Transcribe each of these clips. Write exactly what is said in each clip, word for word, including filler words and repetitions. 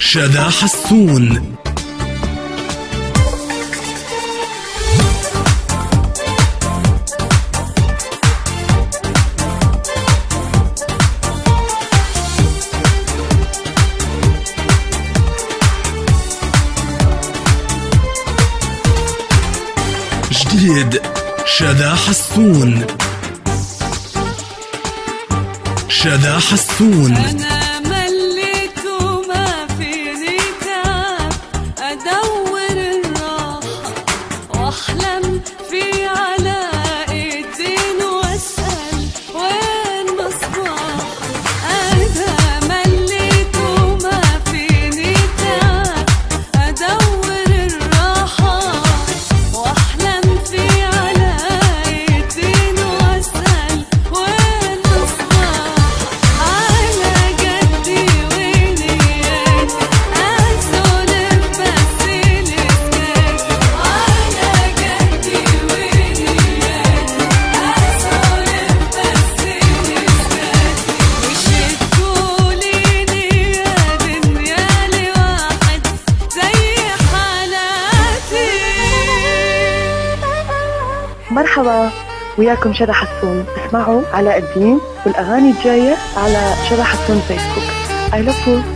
شذا حسون. جديد شذا حسون. شذا حسون. أنا مليت وما فيني تعب، أدور الراحة وأحلم في علاء الدين وأسأل وين مصباح. أنا مليت وما فيني تعب، أدور الراحة وأحلم في علاء الدين وأسأل وين مصباح. مرحبا، وياكم شذا حسون. اسمعوا علاء الدين والأغاني الجاية على شذا حسون فيسبوك. I love you.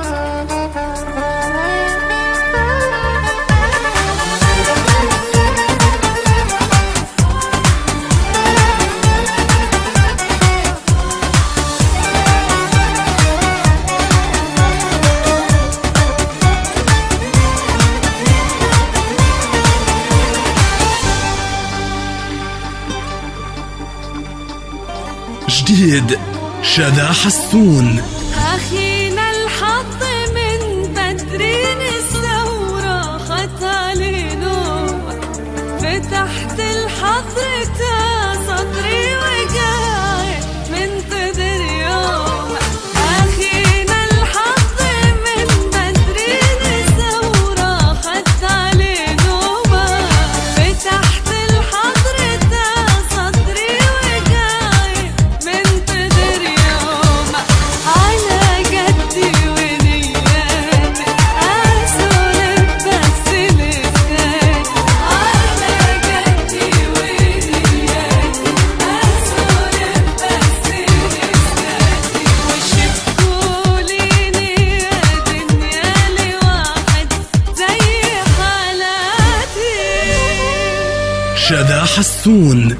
جديد شذا حسون. أخينا الحظ من بدرين الثورة خط علي نور، فتحت الحظر تا صدري وقاعد منتظر يوم. أخينا الحظ من بدرين الثورة خط علي نور، فتحت الحظر تا صدري وقاعد منتظر يوم. على قدي ونياتي أسولف بس لساتي، على قدي ونياتي أسولف بس لساتي. وش تقوليني يا دنيا لواحد زي حالاتي. شذا حسون.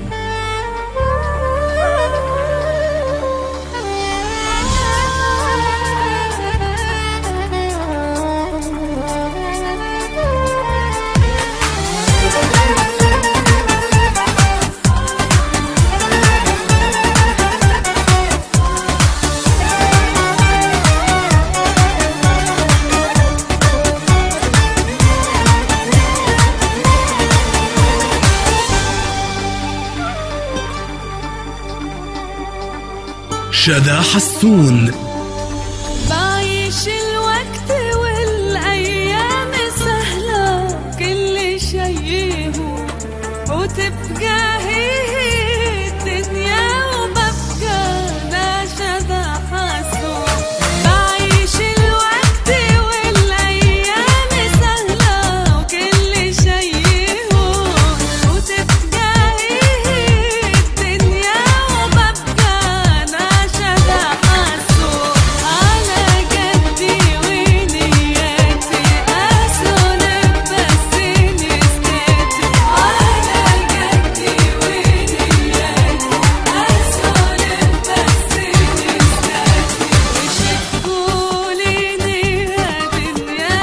شذا حسون. بعيش الوقت والأيام سهلة، كل شي هو وتبقى هي الدنيا وببقى أنا شذا حسون. بعيش الوقت والأيام سهلة، وكل شي هو وتبقى هي الدنيا وببقى أنا شذا حسون. على قدي ونياتي أسولف بس لساتي، على قدي ونياتي أسولف بس لساتي. وش تقوليني يا دنيا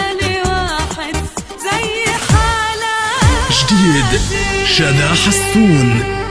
لواحد زي حالاتي. جديد شذا حسون.